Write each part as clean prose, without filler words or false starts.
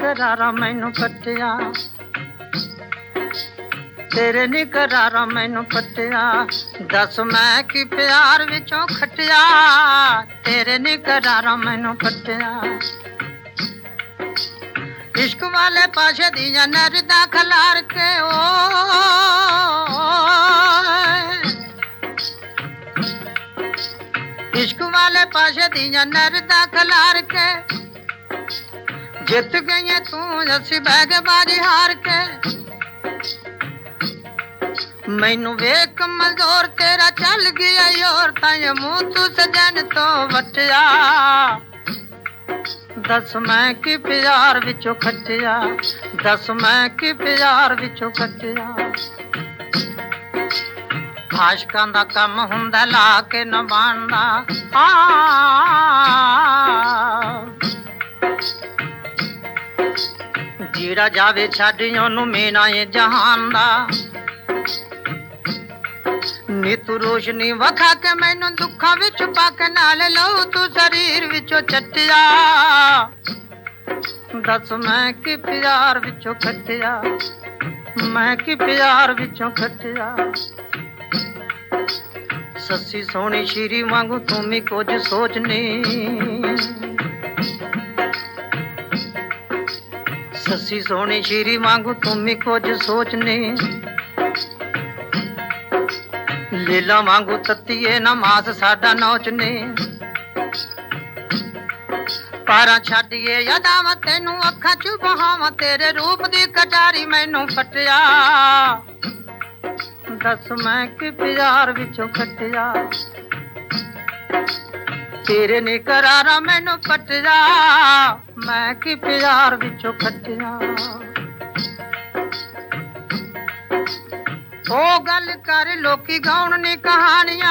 करारा मैनू पट्टिया तेरे नी करारा मैनू पट्टिया दस मैं की प्यार विचों खटिया तेरे नी करारा मैनू पट्टिया इश्क वाले पाशे दियां नरदा खलार के ओ इश्क वाले पाशे दियां नरदा खलार के जित गई तू असी बह गए बाजी हार के मैनू वेख कमजोर तेरा चल गया योर तां मुंह तू सजन तो वटिया दस मैं की प्यार विचों खटिया दस मैं की प्यार विचों खटिया आशकां दा कम हुंदा ला के न बांदा जीड़ा जावे छड्ड ओनू मेना ए जहान दा नी तू रोशनी वखा के मैनू दुखा विच पाके नाल लऊ तू शरीर विचों चटिया दस मैं की प्यार विचों खटिया मैं की प्यार विचों खटिया सस्सी सोहनी श्री वांगू तू भी कुछ सोचनी सस्सी सोहनी श्री वांगू तू भी कुछ सोचनी लीला वांगू तत्तीए ना मास साडा नौचने पारा छड्डिए यादां तेनू अखां च बहावां तेरे रूप दी कटारी मैनू फटिया दस मैं की प्यार विचों खटिया तेरे नी करारा मैनू पटिया मैं की प्यार विचों खटिया ओ गल कर लोकी गाउण नी कहानियां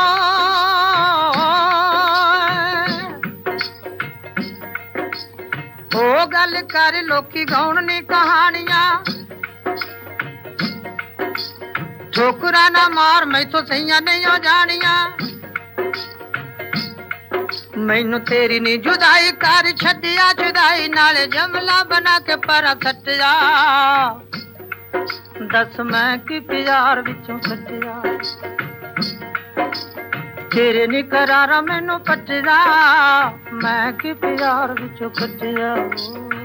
ओ गल कर लोकी गाउण नी कहानियां ठोकरा ना मार मैथों सहियां नहीं हो जानियां मैनू तेरी नी जुदाई कर छड्डिया जुदाई नाले जमला बना के परा सटिया दस मैं की प्यार विचों खटिया तेरे नी करारा मैनू पटिया मैं की प्यार विचों खटिया